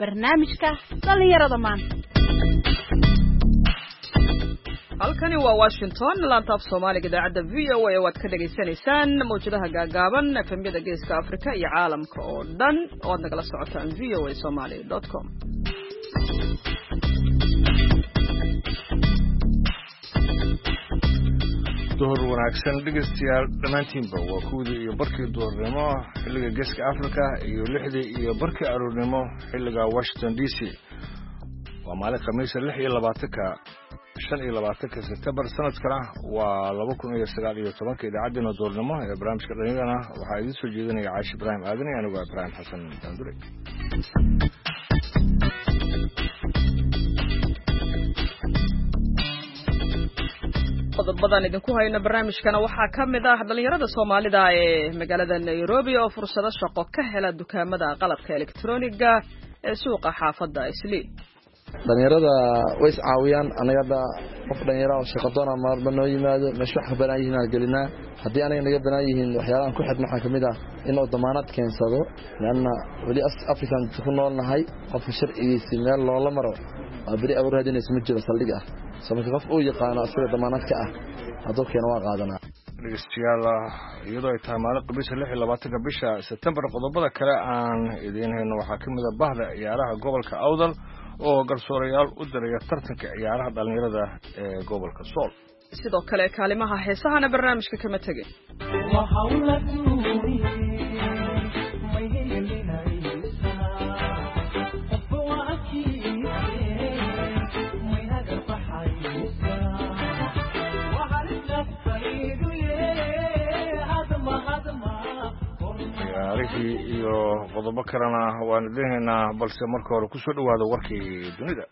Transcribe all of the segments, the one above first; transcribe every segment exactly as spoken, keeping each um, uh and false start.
barnaamijka dhalinyarada maanta. halkani waa Washington laanta af Soomaaliga idaacada V O A waad ka dhageysanaysaan mawjadaha gaagaaban efemyada geeska Afrika iyo caalamka oo dhan oo nagala socotaan v o a somali dot com. door wanaagsan dhegeystayaal dhamaantiinba waa kuwii iyo barkii doornimo xilliga geeska Afrika iyo lixdii iyo barkii aroornimo xilliga Washington D C waa maalin khamiis lix iyo labaatanka shan iyo labaatanka September sanadkana waa laba kun iyo sagaal iyo toban idaacadina doornimo ee barnaamijka dhalinyarada waxaa idin soo jeedinaya Caashi Ibrahim Aadan iyo anigu Ibrahim Xasan Dandure. qodobbadan idinku hayna barnaamijkana waxaa ka mid ah dhalinyarada Soomaalida ee magaalada Nairobi oo fursado shaqo ka hela dukaamada qalabka elektrooniga ee suuqa xaafadda Islii. dhalinyarada way iscaawiyaan anaga qof dhalinyaro oo shaqo doona marba noo yimaado meesha wax banaan yihiin gelinaa haddii anaga naga banaan yihiin waxyaalahan ku xidhna waxa kamid ah in uu damaanad keensado laana wali African ku noolnahay qof sharcigiisa meel loola maro abri awr hadinaysa ma jiro saldhig ah sababta qof uu yaqaan asaga damaanad ka ah hadoo keen waa qaadanaa dhegeystayaal iyadoo ay tahay maalin khamiis lix iyo labaatanka bisha September qodobada kale aan idin hayno waxaa kamid ah bahda ciyaaraha gobolka Awdal oo garsoorayaal u diray tartanka ciyaaraha dhalinyarada ee gobolka Sool. sidoo kale kaalimaha heesahana barnaamijka kama tagin. ciyaarihii iyo qodobo kalena waan idin haynaa balse marka hore ku soo dhawaada warkii dunida.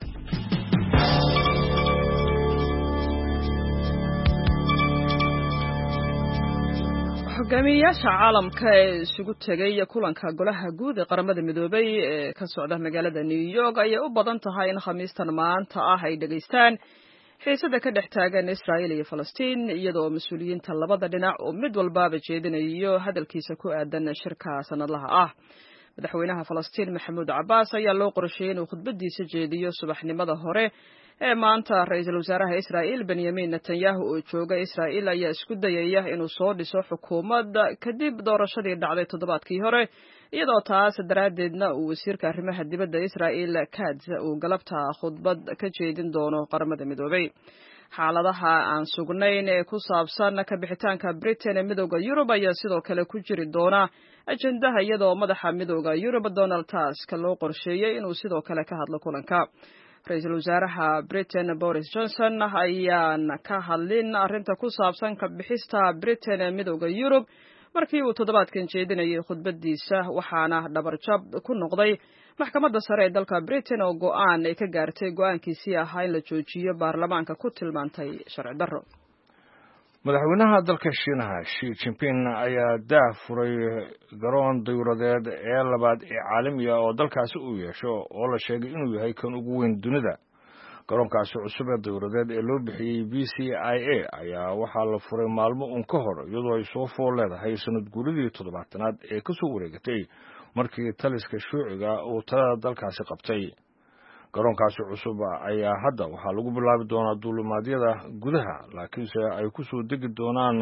hogaamiyayaasha caalamka ee isugu tegay kulanka golaha guud ee qaramada midoobay ee ka socda magaalada New York ayaa u badan tahay in khamiistan maanta ah ay dhageystaan xiisada ka dhex taagan Israa'iil iyo Falastiin iyadoo mas'uuliyiinta labada dhinac oo mid walba jeedinayo hadalkiisa ku aadan shirka sanadlaha ah. madaxweynaha Falastiin Maxamuud Cabbaas ayaa loo qorsheeyay inuu khudbadiisa jeediyo subaxnimada hore ee maanta ra'iisul wasaaraha Israa'iil Benjamin Netanyahu oo jooga Israa'iil ayaa isku dayaya inuu soo dhiso xukuumad kadib doorashadii dhacday toddobaadkii hore iyadoo taas daraadeedna uu wasiirka arrimaha dibadda Israa'iil Katz uu galabta khudbad ka jeedin doono qaramada midoobay. xaaladaha aan sugnayn ee ku saabsan ka bixitaanka Britain ee midowga Yurub ayaa sidoo kale ku jiri doona ajendaha iyadoo madaxa midowga Yurub Donald Tusk loo qorsheeyay inuu sidoo kale ka hadlo kulanka. ra'iisul wasaaraha Britain Boris Johnson ayaan ka hadlin arrinta ku saabsan ka bixista Britain ee midowga Yurub markii uu toddobaadkan jeedinayay khudbadiisa waxaana dhabarjab ku noqday maxkamadda sare ee dalka Britain oo go'aan ay ka gaartay go'aankiisii ahaa in la joojiyo baarlamaanka ku tilmaantay sharci darro. madaxweynaha dalka Shiinaha Xi Jinping ayaa daa furay garoon dayuuradeed ee labaad ee caalamiga oo dalkaasi uu yeesho oo la sheegay inuu yahay kan ugu weyn dunida. garoonkaasi cusub ee dayuuradeed ee loo bixiyay B C I A ayaa waxaa la furay maalmo un ka hor iyadoo ay soo fool leedahay sanad guuridii toddobaatanaad ee ka soo wareegatay markii taliska shuuciga uu talada dalkaasi qabtay. garoonkaasi cusub ayaa hadda waxaa lagu bilaabi doonaa duulimaadyada gudaha laakiinse ay ku soo degi doonaan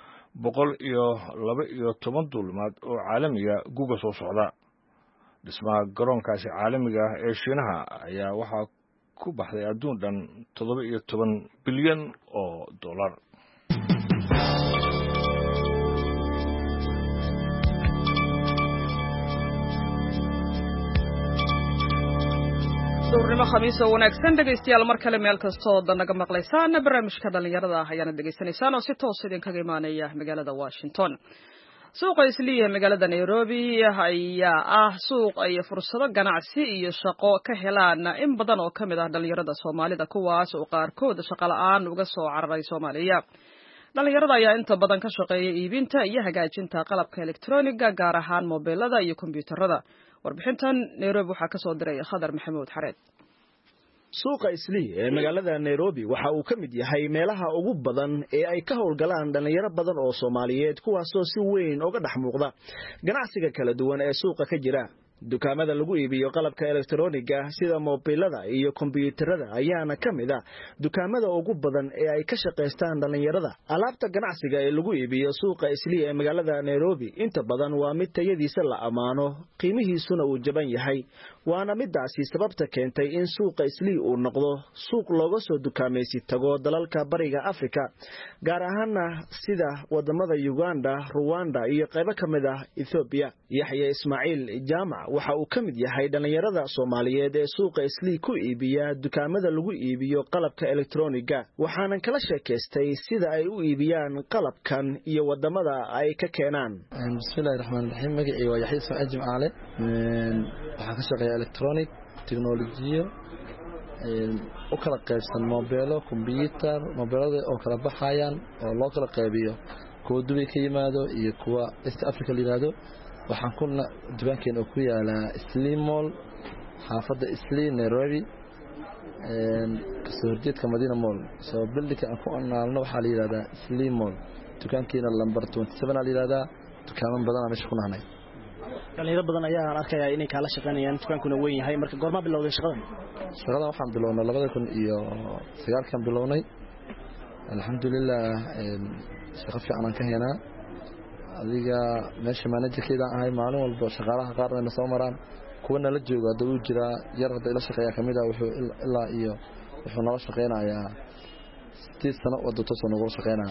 boqol iyo laba iyo toban duulimaad oo caalamiga guga soo socda. dhismaha garoonkaasi caalamiga ee Shiinaha ayaa waxaa ku baxday adduun dhan toddoba iyo toban bilyan oo dollar. duurnimo khamiis oo wanaagsan dhegeystayaal mar kale meel kasta oo naga maqlaysaan barnaamijka dhalinyarada ayaana dhegeysanaysaan oo si toos idin kaga imaanaya magaalada Washington. suuqa Islii ee magaalada Nairobi ayaa ah suuq ay fursado ganacsi iyo shaqo ka helaan in badan oo kamid ah dhalinyarada Soomaalida kuwaas oo qaarkood shaqo la'aan uga soo cararay Soomaaliya. dhalinyarada ayaa inta badan ka shaqeeya iibinta iyo hagaajinta qalabka elektrooniga gaar ahaan mobilada iyo kombiyuutarada. warbixintan Nairobi waxaa ka soo diray Khadar Maxamuud Xareed. suuqa Islii ee magaalada Nairobi waxa uu ka mid yahay meelaha ugu badan ee ay ka howlgalaan dhalinyaro badan oo Soomaaliyeed kuwaas oo si weyn uga dhex muuqda ganacsiga kala duwan ee suuqa ka jira. dukaamada lagu iibiyo qalabka elektarooniga sida moobilada iyo kombiyuutarada ayaana ka mid ah dukaamada ugu badan ee ay ka shaqaystaan dhalinyarada. alaabta ganacsiga ee lagu iibiyo suuqa Islii ee magaalada Nairobi inta badan waa mid tayadiisa la amaano, qiimihiisuna uu jaban yahay, waana midaasi sababta keentay in suuqa Islii uu noqdo suuq looga soo dukaamaysi tago dalalka bariga Afrika, gaar ahaana sida wadamada Uganda, Rwanda iyo qaybo ka mid ah Ethiopia. Yaxya Ismaaciil Jaamac waxa uu ka mid yahay dhalinyarada Soomaaliyeed ee suuqa Islii ku iibiya dukaamada lagu iibiyo qalabka elektarooniga, waxaana kala sheekaystay sida ay u iibiyaan qalabkan iyo wadamada ay ka keenaan. Bismillahir Rahmaanir Rahiim. Magacayga waa Yaxya Ismaaciil Jaamac. waxaan ka shaqeeyaa electronic technology oo kala qaybsan mobile, computer, mobilada oo kala baxayaan oo loo kala qaybiyo kuwa Dubai ka yimaado iyo kuwa East Africa la yiraahdo. waxaan ku dukaankeena ku yaala Islii Mall, xaafadda Islii Nairobi, een kasoo horjeedka Madina Mall. soo bildika aan ku anaalno waxa la yiraahdaa Islii Mall. dukaankeena number twenty-seven la yiraahdaa. dukaaman badan aan meesha ku nahnay. dhalinyaro badan ayaa arkayaa inay kala shaqeynayaan, dukaankuna weyn yahay. marka goorma bilowday shaqadan? shaqada waxaan bilownay labada kun iyo sagaal kan bilownay. alxamdulillah shaqo fiican aan ka helnaa. adiga meesha managerkeeda ahay maalin walba shaqaalaha qaarna soo maraan kuwa nala jooga dad uu jira yar hada ila shaqeeya kamid ah wuxuu ilaa iyo wuxuu nala shaqeynayaa siddeed sano oo dadka soo nagula shaqeynaa.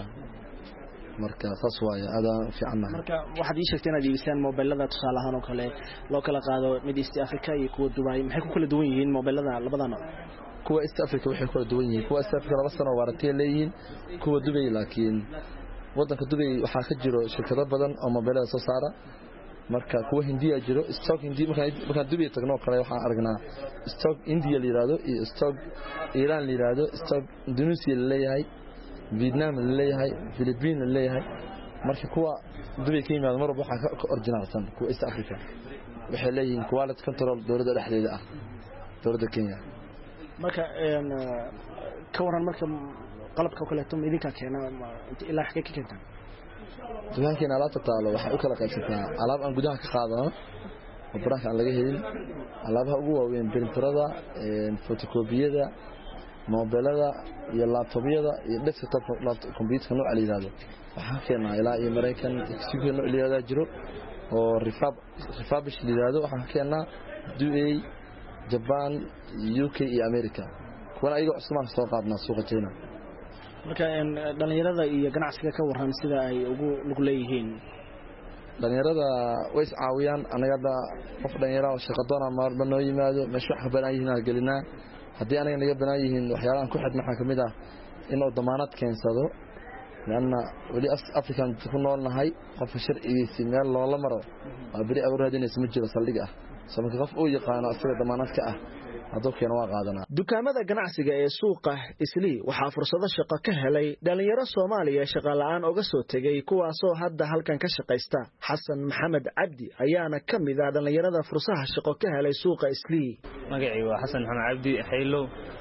marka saas waaya aad fiicanna. marka waxaad ii sheegtay inaad iibisaan mobilada tusaalahan oo kale loo kala qaado mid East Africa iyo kuwa Dubai, maxay ku kala duwan yihiin mobilada labada nooc? kuwa East Africa waxay kala duwan yihiin kuwa East Africa laba sano waranti leeyihiin. kuwa Dubai laakiin wadanka Dubai waxa ka jiro shirkado badan oo mobilada soo saara. marka kuwa Hindiya jiro stock Hindi marka marka Dubai tagno kale waxaan aragnaa stock India la yiraahdo iyo stock Iran la yiraahdo, stock Indonesia la leeyahay, Vietnam la leeyahay, Philippines la leeyahay. marka kuwa Dubai ka yimaado mar walba waxa ka originalsan kuwa East Africa waxay leeyihiin quality control dawladda dhexdeeda ah, dawladda Kenya. marka een ka waran marka qalabka kale tum idinka keena ilaa xagee ka keentaan? dukaankeena alaabta taalo waxay u kala qaybsataa alaab aan gudaha ka qaadano oo baraha aan laga helin, alaabaha ugu waaweyn printerada, photocopyada, mobilada iyo laptopyada iyo desktop computer nooc la yiraahdo. waxaan keenaa ilaa iyo Mareykan sidoo nooc la yiraahdo jiro oo refurb refurbish la yiraahdo. waxaan keenaa Dubai, Japan, U K iyo America. kuwana ayaga cusmaan soo qaadnaa suuqa China. marka een dhalinyarada iyo ganacsiga ka waran sida ay ugu lug leeyihiin? dhalinyarada way is caawiyaan. anaga qof dhalinyaro oo shaqo doona marba noo yimaado meesha wax banaan yihiin galina. haddii anaga naga banaan yihiin waxyaalahan ku xidhna waxa kamid ah in uu damaanad keensado, laana wali African ku noolnahay qofka sharcigiisa meel loola maro waa bari awood raadinaysa ma jiro saldhig ah. sababta qof uu yaqaan asaga damaanadka ah hadookeena waa qaadanaa. dukaamada ganacsiga ee suuqa Islii waxaa fursado shaqo ka helay dhalinyaro Soomaaliya shaqo la'aan uga soo tagay kuwaasoo hadda halkan ka shaqaysta. Xasan Maxamed Cabdi ayaana ka mid ah dhalinyarada fursadaha shaqo ka helay suuqa Islii. magacayga waa Xasan Maxamed Cabdi Haylo.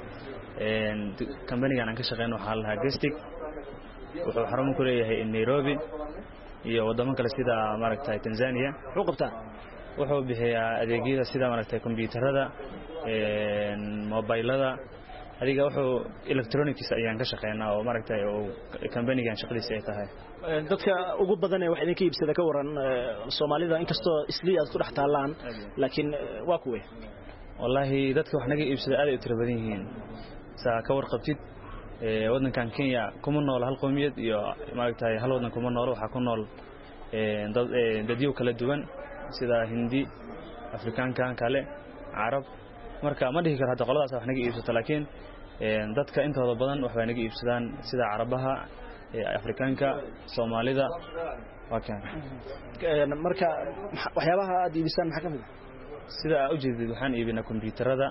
een company-gan aan ka shaqeyno waxa la Gestic wuxuu xarun ku leeyahay Nairobi iyo wadamo kale sida maaragtay Tanzania. wuxuu qabtaa wuxuu bixiyaa adeegyada sida maaragtay kombiyuutarada, een mobilada, adiga wuxuu electronics ayaan ka shaqeynaa oo maaragtay oo company-gan shaqadiisa ay tahay. dadka ugu badan ee wax idinka iibsada ka waran Soomaalida inkastoo Islii aad ku dhex taalaan laakiin waa kuwe? wallahi dadka wax naga iibsada aad ay u tiro badan yihiin. saa ka warqabtid ee wadankan Kenya kuma nool hal qowmiyad iyo maaragtay hal wadan kuma nool, waxa ku nool ee dad dadyo kala duwan sida Hindi, Afrikaanka kale, Arab. marka ma dhihi karo hadda qoladaas wax naga iibsata, laakiin ee dadka intooda badan wax bay naga iibsadaan sida Carabaha, Afrikaanka, Soomaalida waa kan. marka waxyaabaha aad iibisaan maxaa kamid ah? sida u jeedid waxaan iibinaa kombiyuutarada,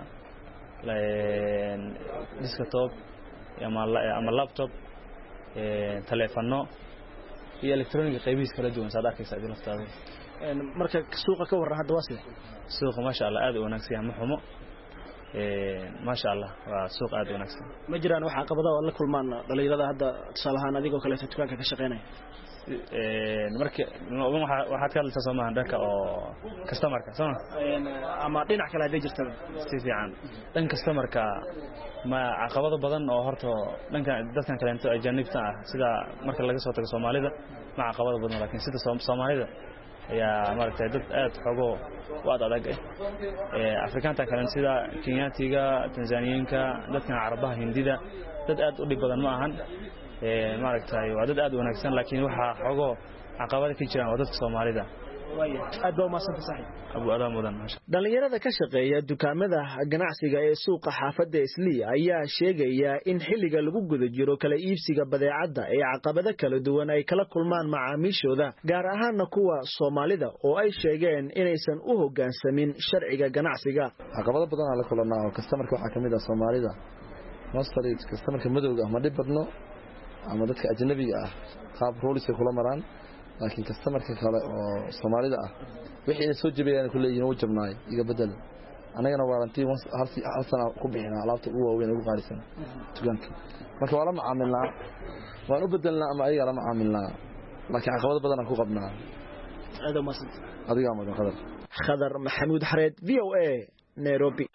een desktop ama ama laptop, ee telefono iyo electronic qaybihiis kala duwan saad arkaysaa idin laftaada. een marka suuqa ka waran hadda waa sidee? suuqa ma sha Allah aad u wanaagsan yahay, ma xumo. maasha Allah waa suuq aad u wanaagsan ma jiraan waxa caqabado la kulmaan dhalinyarada hadda tusaalahaan adigoo kale dukaanka ka shaqeynaya markii waxaad ka hadlaysaa Soomaaliya dhanka oo customerka Soomaa ama dhinac kale ay jirtaan si fiican dhanka customerka ma caqabado badan oo horto dhanka dadkan kale inta ajaanibta ah sida marka laga soo tago Soomaalida ma caqabado badan laakiin sida Soomaalida ayaa maaragtay dad aad xogo waad adag ee Afrikaanta kale sida Kenyaatiga Tanzanianka dadkan Carabaha Hindida dad aad u dhib badan ma ahan ee maaragtay waa dad aad u wanaagsan laakiin waxa xogo caqabado ka jiraan oo dadka Soomaalida aad baa maasanta saaxiib abu adam mudan dhalinyarada ka shaqeeya dukaamada ganacsiga ee suuqa xaafadda Islii ayaa sheegaya in xilliga lagu guda jiro kala iibsiga badeecada ee caqabado kala duwan ay kala kulmaan macaamiishooda gaar ahaan kuwa Soomaalida oo ay sheegeen inaysan u hoggaansamin sharciga ganacsiga caqabado badan la kulanaa oo customerka waxa kamid ah Soomaalida mostly customerka madowga ama dib badno ama dadka ajnabiga ah qaab rules kula maraan laakiin customerka kale oo Soomaalida ah wixii soo jabiyeen kulay inuu jabnaay iga bedel anagana waarantii hal sana ku bixina alaabta ugu weyn ugu qaalisan tuganka marka wala macaamilnaa waan u bedelnaa ama ayaga la macaamilnaa laakiin caqabado badan aan ku qabnaa aad ma san adiga ma qadar khadar maxamuud xareed V O A Nairobi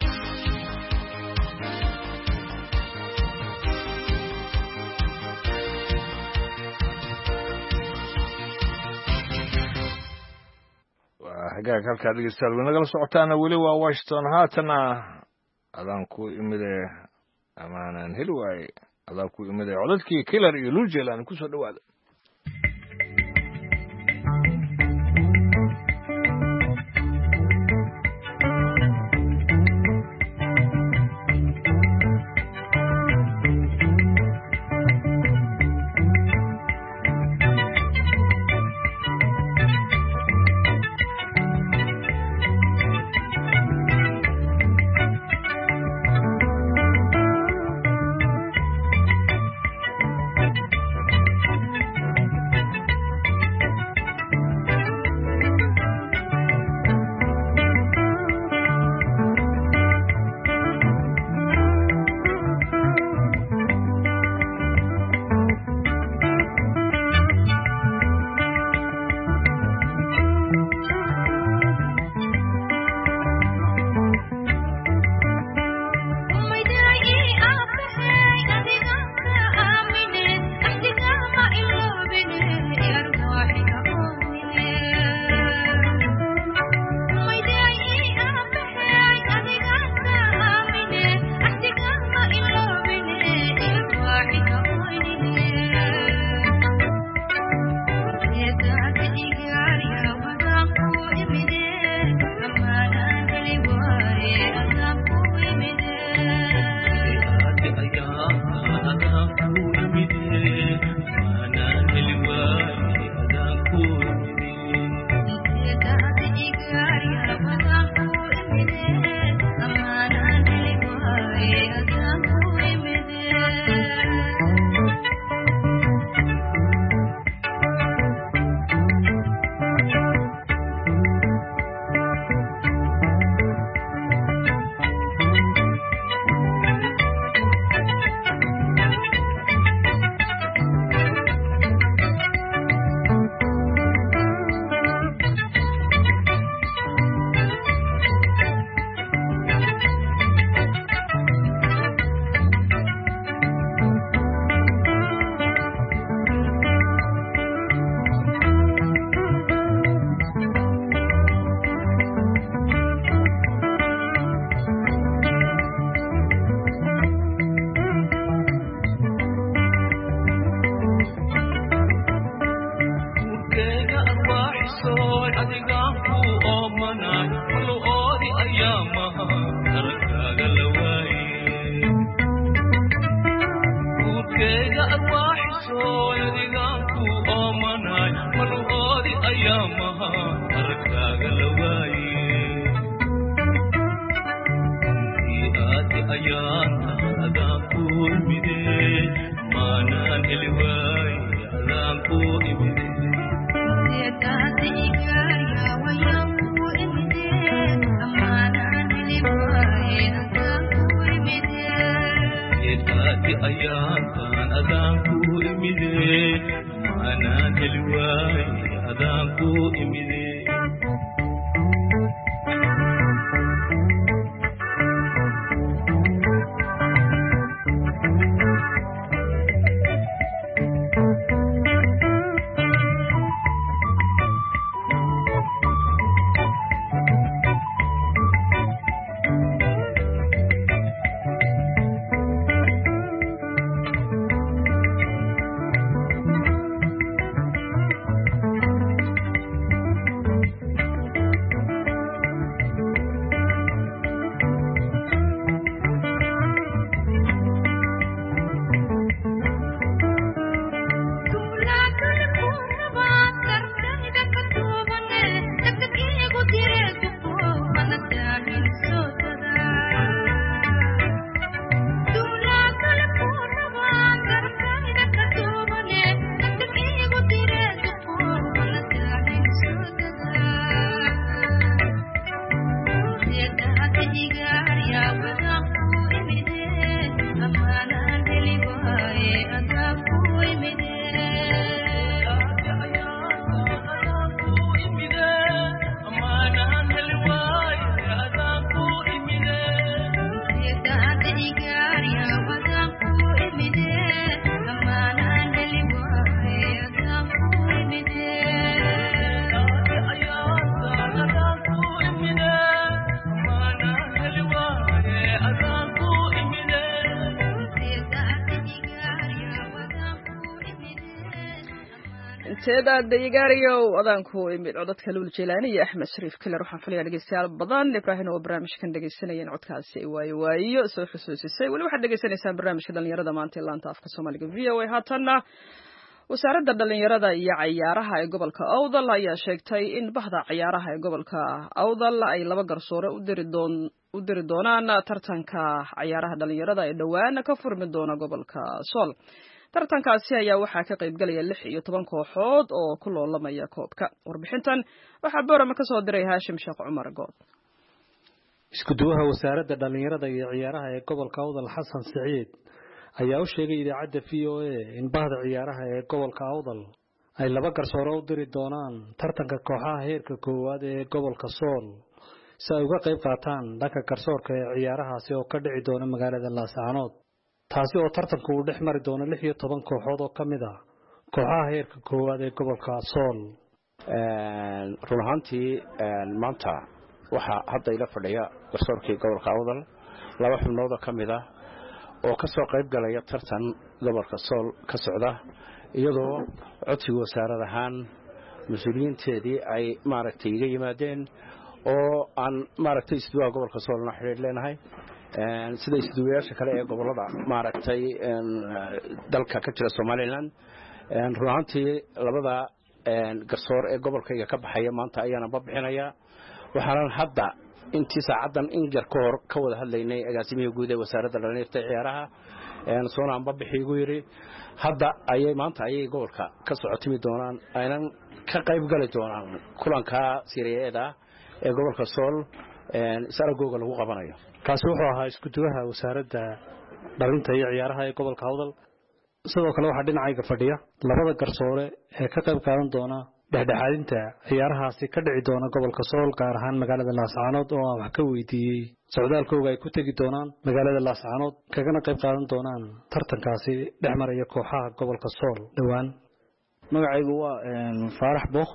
hagaag halka dhigeystayaal nagala socotaana weli waa Washington haatana adaan ku imide amaanan heli waay adaan ku imide codadkii Killer iyo Luljeelan ku soo dhawaada I'm inteeda daygaariyo adanku imid codadka Luul Jeelaani iyo Axmed Shariif Killer waxaan filayaa dhageystayaal badan Ibrahim oo barnaamijkan dhageysanayeen codkaasi waayo waayo soo xusuusisay wali waxaad dhageysanaysaan barnaamijka dhalinyarada maanta ee laanta afka Soomaaliga V O A haatana wasaaradda dhalinyarada iyo ciyaaraha ee gobolka Awdal ayaa sheegtay in bahda ciyaaraha ee gobolka Awdal ay laba garsoore u diri doon u diri doonaan tartanka ciyaaraha dhalinyarada ee dhawaan ka furmi doona gobolka Sool tartankaasi ayaa waxaa ka qayb galaya lix iyo toban kooxood oo ku loolamaya koobka warbixintan waxaa boorama ka soo diray Haashim Sheekh Cumar Good isku duwaha wasaaradda dhalinyarada iyo ciyaaraha ee gobolka Awdal Xasan Saciid ayaa u sheegay idaacadda V O A in bahda ciyaaraha ee gobolka Awdal ay laba garsoore u diri doonaan tartanka kooxaha heerka koowaad ee gobolka Sool si ay uga qayb qaataan dhanka garsoorka ee ciyaarahaasi oo ka dhici doona magaalada Laascaanood taasi oo tartanku uu dhex mari doono lix iyo toban kooxood oo kamid ah kooxaha heerka koowaad ee gobolka Sool een run ahaantii maanta waxa hadda ila fadhiya garsoorkii gobolka Awdal laba xubnood oo kamid ah oo ka soo qayb galaya tartan gobolka Sool ka socda iyadoo codsiga wasaaradda ahaan mas'uuliyiinteedii ay maaragtay iga yimaadeen oo aan maaragtay isduwa gobolka Soolna xiriir leenahay een sida isduwayaasha kale ee gobolada maaragtay een dalka ka jira Soomaaliland een ruuxantii labada een garsoor ee gobolkayga ka baxaya maanta ayaana babixinaya waxaan hadda intii saacadan in jar ka hor ka wada hadlaynay agaasimaha guud ee wasaaradda dhalinyarada ciyaaraha een soonaan babixiigu yiri hadda ayay maanta ayay gobolka ka socotimi doonaan aynan ka qayb gali doonaan kulanka siriyeeda ee gobolka Sool een saragooga lagu qabanayo kaasi wuxuu ahaa isku duwaha wasaaradda dhalinta iyo ciyaaraha ee gobolka Awdal sidoo kale waxa dhinacayga fadhiya labada garsoore ee ka qayb qaadan doona dhexdhexaadinta ciyaarahaasi ka dhici doona gobolka Sool gaar ahaan magaalada Laascaanood oo aan wax ka weydiiyay socdaalkooda ay ku tagi doonaan magaalada Laascaanood kagana qayb qaadan doonaan tartankaasi dhex maraya kooxaha gobolka Sool dhawaan magacaygu waa een Faarax Booq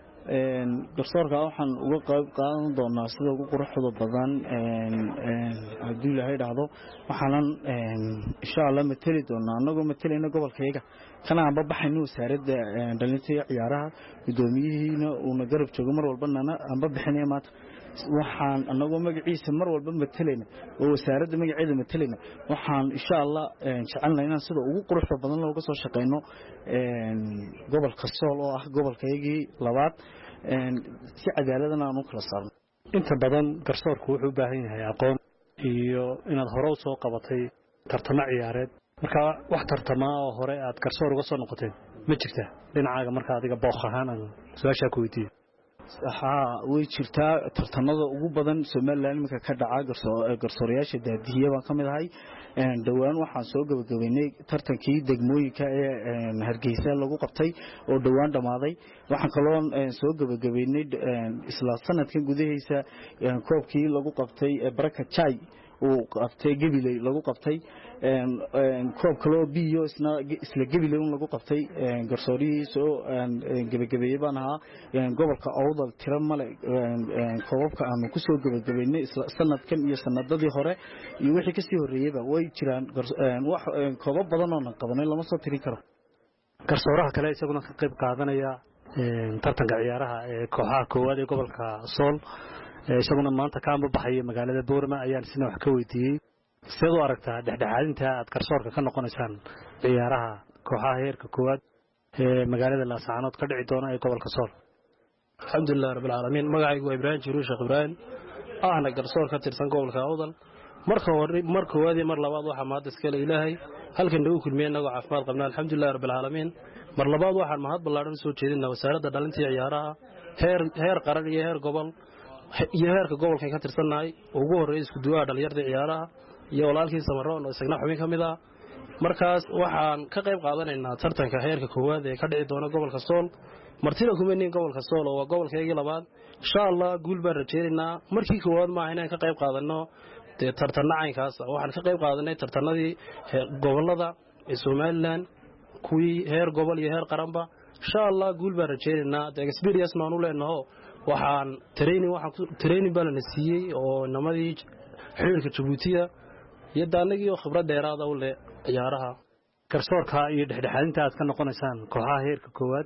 een garsoorka waxaan uga qayb qaadan doonaa sida ugu quruxda badan een een hadii Ilaahay dhacdo waxaan een insha Allah matali doonaa anagoo matalayna gobolkayga kana aan babaxayno wasaaradda dhalinta iyo ciyaaraha gudoomiyihiina uu na garab joogo mar walba nana aan babixinay maanta waxaan anagoo magaciisa mar walba matalayna oo wasaaradda magaceeda matalayna waxaan insha Allah jecelnahay inaan sida ugu quruxda badan looga soo shaqeyno een gobolka Sool oo ah gobolkaygii labaad een si cadaalad ah aan u kala saarno inta badan garsoorku wuxuu u baahan yahay aqoon iyo inaad hore u soo qabatay tartamo ciyaareed marka wax tartama oo hore aad garsoor uga soo noqotay ma jirtaa dhinacaaga marka adiga booq ahaan aan su'aasha ku weydiiyay waxa way jirtaa tartamada ugu badan Soomaaliland imika ka dhaca garsoorayaasha daadihiye baan kamid ahay een dhawaan waxaan soo gabagabeynay tartankii degmooyinka ee Hargeysa lagu qabtay oo dhawaan dhamaaday waxaan kaloo soo gabagabeynay isla sanadkan gudaheisa koobkii lagu qabtay Baraka Chai oo qabtay Gabiley lagu qabtay een koob kale oo biyo isna isla Gabiley lagu qabtay garsooriyii soo gabagabeeyay baan ahaa gobolka Awdal tiro male koobabka aan ku soo gabagabeynay isla sanadkan iyo sanadadii hore iyo wixii ka sii horeeyayba way jiraan wax koobab badan oo qabanay lama soo tirin karo garsooraha kale isaguna ka qayb qaadanaya tartanka ciyaaraha ee kooxaha koowaad ee gobolka Sool isaguna maanta ka baxay magaalada Boorama ayaan sina wax ka weydiiyay sidoo aragtaa dhexdhexaadinta aad garsoorka ka noqonaysaan ciyaaraha kooxaha heerka koowaad ee magaalada Laascaanood ka dhici doona ee gobolka Sool alxamdulillah rabbil caalamiin magacaygu waa Ibrahim Jiruush Ibrahim ahna garsoor ka tirsan gobolka Awdal marka hore marka waadi mar labaad waxa maad iska Ilaahay halkan uu kulmiyay anagu caafimaad qabnaa alxamdulillah rabbil caalamiin mar labaad waxaan mahad ballaaran soo jeedinaa wasaaradda dhalinta iyo ciyaaraha heer heer qaran iyo heer gobol iyo heerka gobolka ka tirsanay ugu horeeyay isku duwaa dhalinyarada ciyaaraha iyo walaalkii Samaroon oo isagna xubin kamid ah markaas waxaan ka qayb qaadanaynaa tartanka heerka koowaad ee ka dhici doona gobolka Sool martida kumeeyeen gobolka Sool oo gobolkaygii labaad insha Allah guul baan rajaynaynaa markii koowaad ma ahayn ka qayb qaadano ee tartanacaynkaas waxaan ka qayb qaadanay tartanadii gobolada ee Soomaaliland kuwii heer gobol iyo heer qaranba insha Allah guul baan rajaynaynaa the experience ma anu leenahay waxaan training waxaan training baan la siiyay oo namadii xiriirka Djibouti iyo daanigii khibrad dheeraad ah u leh ciyaaraha garsoorka iyo dhexdhexaadinta aad ka noqonaysaan kooxaha heerka koowaad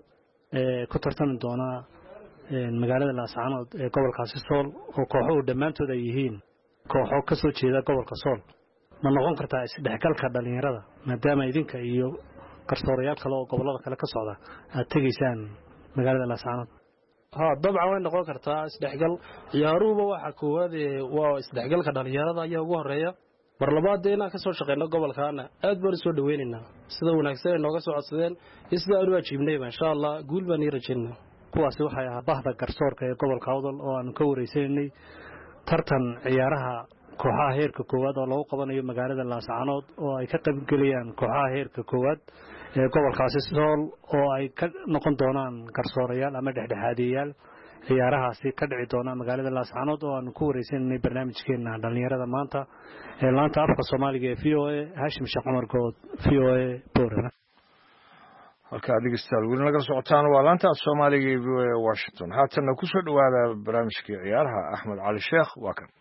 ee ku tartami doona magaalada Laascaanood ee gobolkaasi Sool oo kooxuhu dhammaantood ay yihiin kooxo ka soo jeeda gobolka Sool ma noqon kartaa isdhexgalka dhalinyarada maadaama idinka iyo garsoorayaal kale oo gobolada kale ka socda aad tegaysaan magaalada Laascaanood ها طبعا way noqon kartaa isdhexgal ciyaaruhu waxa koowaad waa isdhexgalka dhalinyarada ayaa ugu horeeya mar labaad inaan ka soo shaqeyno gobolkaana aad baan soo dhaweynaa sida wanaagsan ay nooga soo codsadeen isla aanu ajiibnay insha Allah guul baan rajaynaa kuwaasi waxay ahaa bahda garsoorka ee gobolka Awdal oo aan ka wareysanay tartan ciyaaraha kooxaha heerka koowaad oo lagu qabanayo magaalada Laascaanood oo ay ka qayb galayaan kooxaha heerka koowaad ee gobolkaasi Sool oo ay ka noqon doonaan garsoorayaal ama dhexdhexaadiyaal ciyaarahaasi ka dhici doona magaalada Laascaanood oo aan ku wareysanay barnaamijkeena dhalinyarada maanta ee laanta afka Soomaaliga ee V O A Hashim Sheekh Umar Good V O A Boorama halka dhegeystayaal weli naga socotaan waa laanta Soomaaliga ee V O A Washington haatan ku soo dhawaada barnaamijka ciyaaraha Axmed Cali Sheekh waa kan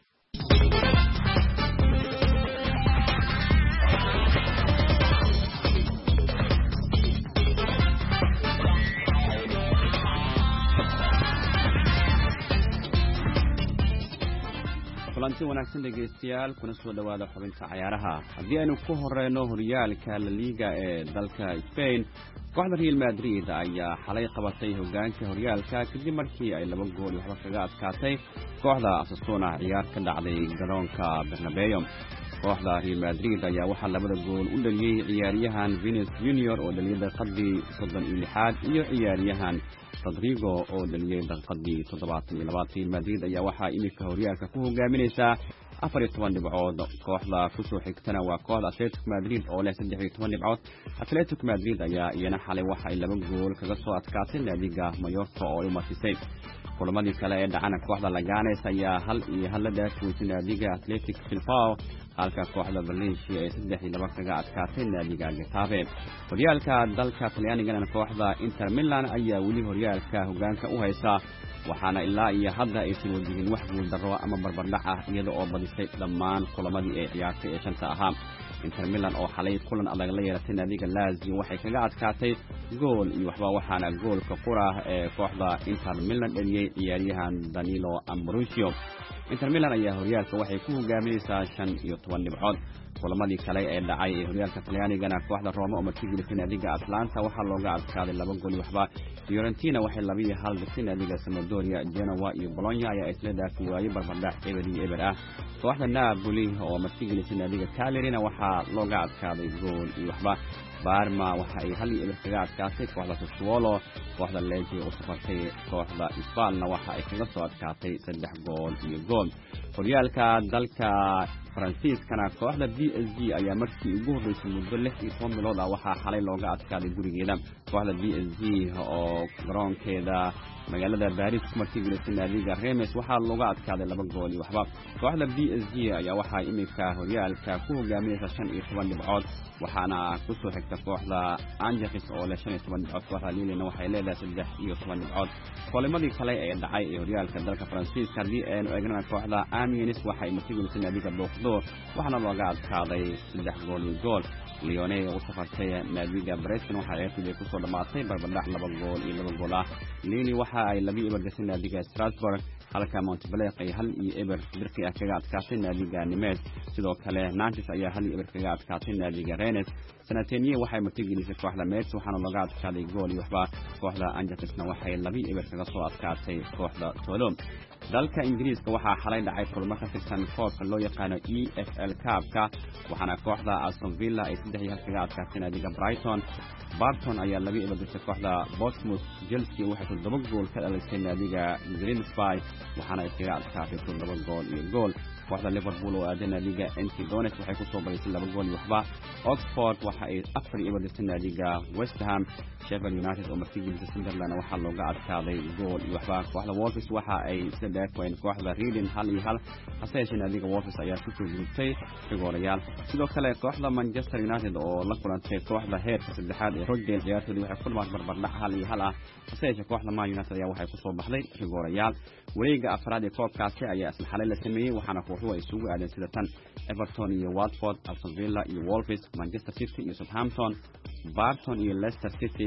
kulanti wanaagsan dhegeystayaal kuna soo dhawaada xubinta ciyaaraha haddii aynu ku horeyno horyaalka La Liga ee dalka Spain kooxda Real Madrid ayaa xalay qabatay hogaanka horyaalka kadib markii ay laba gool waxba kaga adkaatay kooxda Osasuna ciyaar ka dhacday garoonka Bernabeu kooxda Real Madrid ayaa waxa labada gool u dhaliyay ciyaaryahan Vinicius Junior oo dhaliyay daqiiqadii soddon iyo lix iyo ciyaaryahan Rodrigo oo dhaliyay daqiiqadii toddobaatan iyo laba Real Madrid ayaa waxa imika horyaalka ku hogaaminaysa afar iyo toban dhibcood kooxda ku soo xigtana waa kooxda Atletico Madrid oo leh saddex iyo toban dhibcood Atletico Madrid ayaa iyana xalay waxa ay laba gool kaga soo adkaatay naadiga Mallorca oo ay marsisay kulamadii kale ee dhacana kooxda Leganes ayaa hal iyo hal la dhaafay naadiga Athletic Bilbao halka kooxda Valencia ay saddex iyo laba kaga adkaatay naadiga Getafe horyaalka dalka Talyaaniga kooxda Inter Milan ayaa weli horyaalka hogaanka u haysa waxaana ilaa iyo hadda ay sii wajaheen wax guul darro ama barbardhac ah iyada oo badisay dhammaan kulamadii ay ciyaartay ee shanta ahaa Inter Milan oo xalay kulan adag la yeelatay naadiga Lazio waxay kaga adkaatay gool iyo waxba waxaana goolka qura ee kooxda Inter Milan dhaliyay ciyaaryahan Danilo Ambrosio Inter Milan ayaa horyaalka waxay ku hogaaminaysaa shan iyo toban dhibcood kulamadii kale ee dhacay ee horyaalka Talyaaniga kooxda Roma oo martigelisay naadiga Atlanta waxa looga adkaaday laba gool waxba Fiorentina waxay laba iyo hal gashay naadiga Sampdoria Genoa iyo Bologna ayaa isla dhaafay waayay barbardhac eber iyo eber ah kooxda Napoli oo martigelisay naadiga Cagliari waxa looga adkaaday gool iyo waxba Parma waxa ay hal iyo eber kaga adkaatay kooxda Sassuolo kooxda Lecce oo safartay kooxda Spal waxa ay kaga soo adkaatay saddex gool iyo gool horyaalka dalka Faransiiskana kooxda B S G ayaa markii ugu horeysay muddo lix iyo toban bilood ah waxa xalay looga adkaaday gurigeeda kooxda B S G oo garoonkeeda magaalada Paris ku martigelisay naadiga Reims waxa looga adkaaday laba gool iyo waxba kooxda B S G ayaa waxa imika horyaalka ku hogaaminaysa shan iyo toban dhibcood waxaana ku soo xigta kooxda Angers oo leh shan iyo toban dhibcood kooxda Lille waxay leedahay saddex iyo toban dhibcood kulammadii kale ee dhacay ee horyaalka dalka Faransiiska hadii aynu eegno kooxda Amiens waxay martigelisay naadiga Bordeaux waxaana looga adkaaday saddex gool iyo gool Lyon oo safartay naadiga Brest waxay ay ku soo dhamaatay barbardhac laba gool iyo laba gool ah Lille waxa ay laba eber gashay naadiga Strasbourg halka Montpellier ay hal iyo eber dirqi ah kaga adkaatay naadiga Nimes sidoo kale Nantes ayaa hal iyo eber kaga adkaatay naadiga Rennes Sanateniye waxay martigelisay kooxda Metz waxaana looga adkaaday gool iyo waxba kooxda Angersna waxay laba iyo eber kaga soo adkaatay kooxda Toulon dalka Ingiriiska waxaa xalay dhacay kulamo ka tirsan koobka loo yaqaano E F L Cup-ka waxaana kooxda Aston Villa ay saddex iyo hal kaga adkaatay naadiga Brighton Barton ayaa laba iyo eber gashay kooxda Bournemouth Chelsea waxay toddoba gool ka dhalisay naadiga Grimsby waxaana ay kaga adkaatay toddoba gool iyo gool kooxda Liverpool oo aadana naadiga N C Donetsk waxay ku soo baraysay laba gool iyo waxba Oxford waxa ay afar iyo eber gashay naadiga West Ham Sheffield United oo martigelisay Sunderland waxa looga adkaaday gool iyo waxba kooxda Wolves waxa ay sida dhaafeen kooxda Reading hal iyo hal hase yeeshee naadiga Wolves ayaa ku soo gudubtay rigoorayaal sidoo kale kooxda Manchester United oo la kulantay kooxda heerka saddexaad ee Rochdale ciyaartoodii waxay ku dhamaatay barbardhac hal iyo hal ah hase yeeshee kooxda Man United ayaa waxay ku soo baxday rigoorayaal wareega afraad ee koobkaasi ayaa isla xalay la sameeyay waxaana kooxuhu ay isugu aadeen sida tan Everton iyo Watford Aston Villa iyo Wolves Manchester City iyo Southampton Barton iyo Leicester City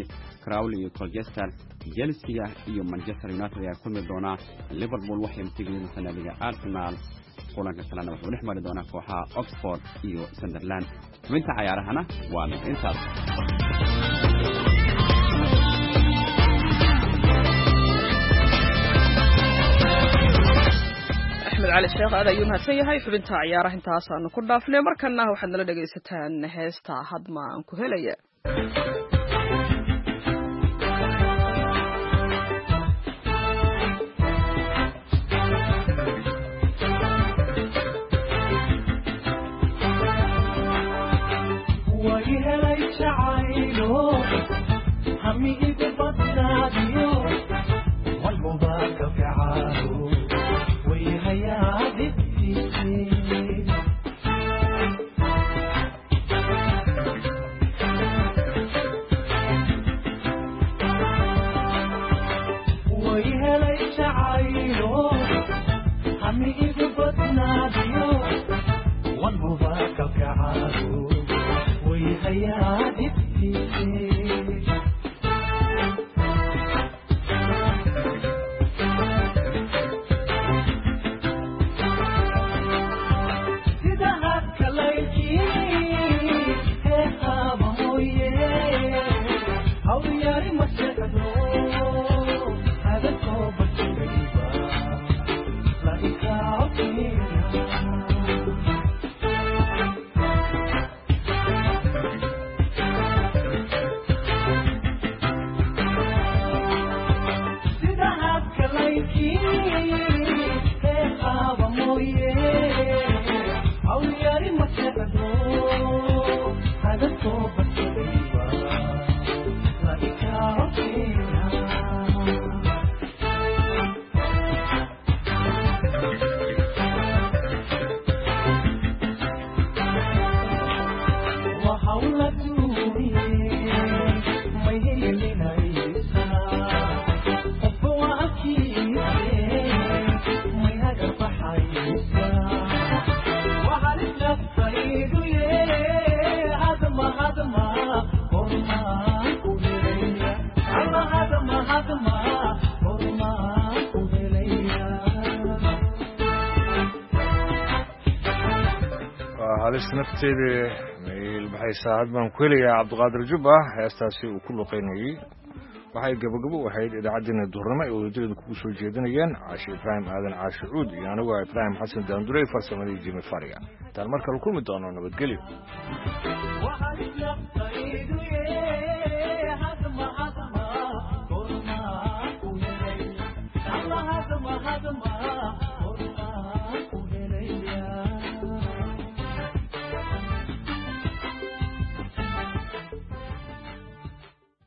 Crowley iyo Colchester, Chelsea iyo Manchester United ayaa kulmi doona. Liverpool waxay matigeeyeen naadiga Arsenal. kulanka kalena wuxuu dhex mari doonaa kooxaha Oxford iyo Sunderland. Xubinta ciyaarahana waa intaas. أحمد علي الشيخ هذا يوم هسيها حبنتها عيارة انت أصلا كل دافنة مركنا وحنا لدى ستان هستا هضمة كهلية ويهليش عينو همي إذا بطناديو والمباكة في عارو ويهيا ذكتي ويهليش عينو همي إذا بطناديو والمباكة في عارو ويهيا ذكتي نفتيدي البحي ساعد من كلية عبد القادر جبة هيستاسي وكله قيني وحي قبل قبل وحي إذا عدنا الدهرماء ويدري كوسو جيدنيا عاشي إبراهيم آذن عاشي عود يعني هو إبراهيم حسن داندوري فرسمني جيمي فاريا تعال مركز الكل مدونة بتقلي